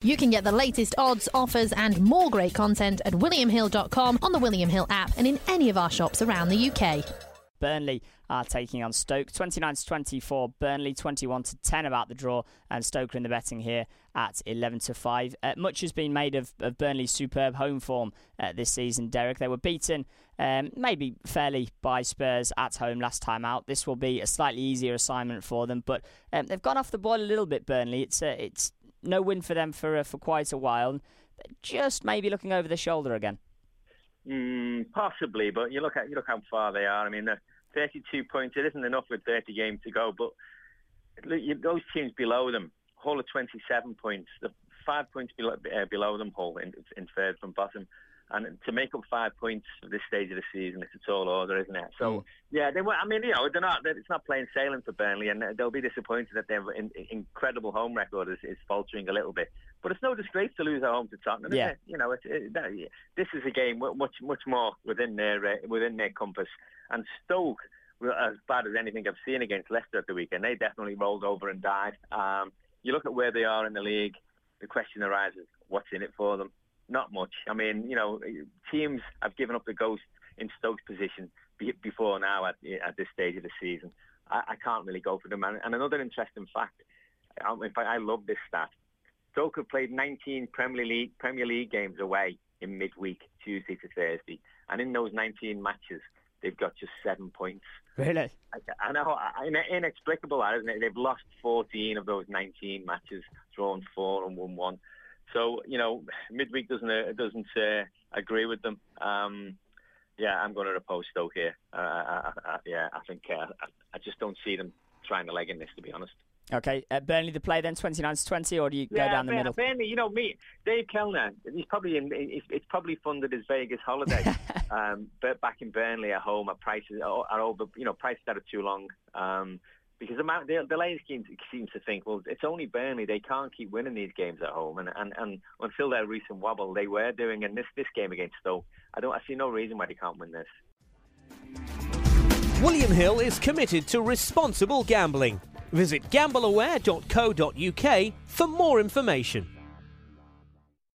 You can get the latest odds, offers and more great content at williamhill.com, on the William Hill app and in any of our shops around the UK. Burnley are taking on Stoke, 29-24. Burnley 21-10 about the draw, and Stoke are in the betting here at 11-5. Much has been made of Burnley's superb home form this season, Derek. They were beaten maybe fairly by Spurs at home last time out. This will be a slightly easier assignment for them, but they've gone off the boil a little bit, Burnley. It's no win for them for quite a while. They're just maybe looking over their shoulder again. Possibly, but you look how far they are. I mean, 32 points. It isn't enough with 30 games to go, but those teams below them, Hull are 27 points. The 5 points below them, Hull in third from bottom. And to make up 5 points at this stage of the season, it's a tall order, isn't it? So, yeah, they're not. It's not plain sailing for Burnley, and they'll be disappointed that their incredible home record is faltering a little bit. But it's no disgrace to lose at home to Tottenham, is it? You know, this is a game much more within their compass. And Stoke, as bad as anything I've seen against Leicester at the weekend, they definitely rolled over and died. You look at where they are in the league, the question arises: what's in it for them? Not much. I mean, you know, teams have given up the ghost in Stoke's position before now at this stage of the season. I can't really go for them. And another interesting fact, in fact, I love this stat. Stoke have played 19 Premier League games away in midweek, Tuesday to Thursday. And in those 19 matches, they've got just 7 points. Really? I know. Inexplicable, isn't it? They've lost 14 of those 19 matches, drawn 4 and won 1. So, you know, midweek doesn't agree with them. I'm going to oppose Stoke here. I think I just don't see them trying the leg in this, to be honest. Okay, Burnley the play then, 29-20, or do you go down the middle? Burnley, you know, Dave Kellner, he's probably funded his Vegas holiday, but back in Burnley at home at prices are over, you know, prices that are too long. Because the Lions seems to think, well, it's only Burnley. They can't keep winning these games at home. And until their recent wobble, they were doing. And this game against Stoke, I see no reason why they can't win this. William Hill is committed to responsible gambling. Visit gambleaware.co.uk for more information.